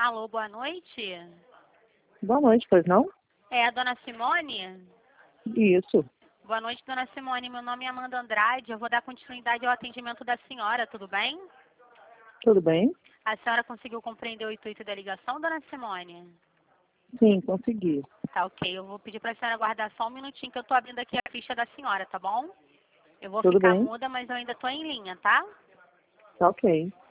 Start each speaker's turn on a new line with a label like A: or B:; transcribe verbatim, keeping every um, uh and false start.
A: Alô, boa noite.
B: Boa noite, pois não?
A: É a dona Simone?
B: Isso.
A: Boa noite, dona Simone. Meu nome é Amanda Andrade. Eu vou dar continuidade ao atendimento da senhora, tudo bem?
B: Tudo bem?
A: A senhora conseguiu compreender o intuito da ligação, dona Simone?
B: Sim, consegui.
A: Tá ok. Eu vou pedir para a senhora aguardar só um minutinho que eu estou abrindo aqui a ficha da senhora, tá bom? Eu vou
B: Tudo
A: ficar
B: bem?
A: muda, mas eu ainda estou em linha, tá?
B: Tá ok.